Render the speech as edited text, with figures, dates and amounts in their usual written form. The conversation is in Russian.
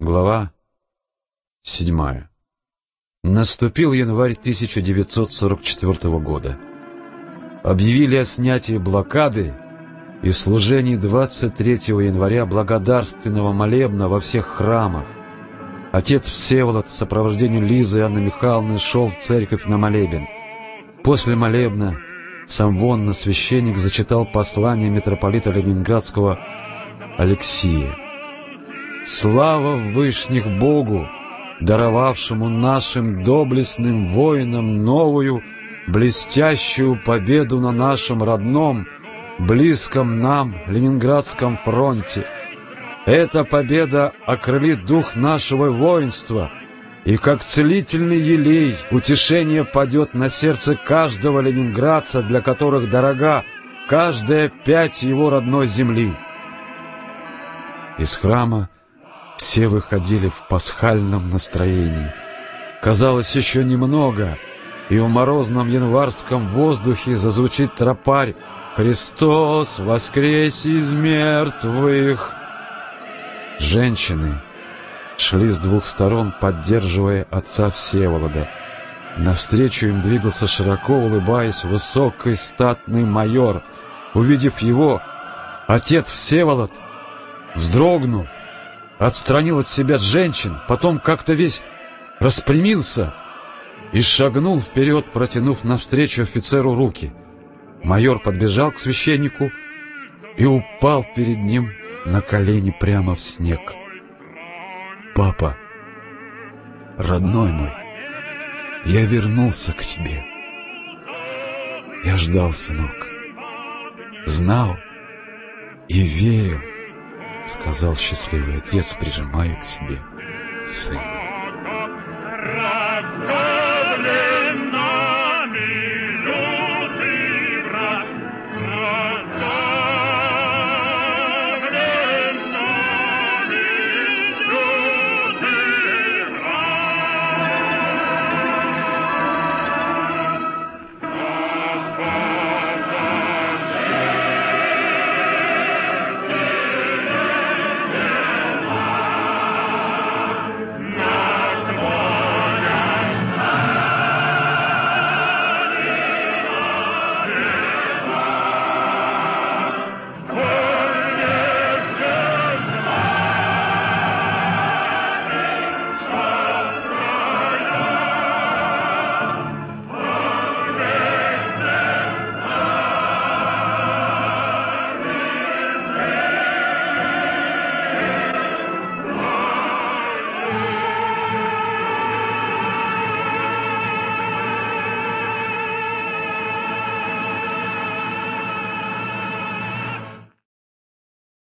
Глава 7. Наступил январь 1944 года. Объявили о снятии блокады и служении 23 января благодарственного молебна во всех храмах. Отец Всеволод в сопровождении Лизы и Анны Михайловны шел в церковь на молебен. После молебна самвонно-священник зачитал послание митрополита Ленинградского Алексия. «Слава Вышних Богу, даровавшему нашим доблестным воинам новую, блестящую победу на нашем родном, близком нам Ленинградском фронте. Эта победа окрылит дух нашего воинства, и как целительный елей утешение падет на сердце каждого ленинградца, для которых дорога каждая пять его родной земли». Из храма все выходили в пасхальном настроении. Казалось, еще немного, и в морозном январском воздухе зазвучит тропарь «Христос воскрес из мертвых». Женщины шли с двух сторон, поддерживая отца Всеволода. Навстречу им двигался, широко улыбаясь, высокий статный майор. Увидев его, отец Всеволод, вздрогнув, отстранил от себя женщин, потом как-то весь распрямился и шагнул вперед, протянув навстречу офицеру руки. Майор подбежал к священнику и упал перед ним на колени прямо в снег. «Папа, родной мой, я вернулся к тебе. Я ждал, сынок, знал и верил», — сказал счастливый отец, прижимая к себе сына.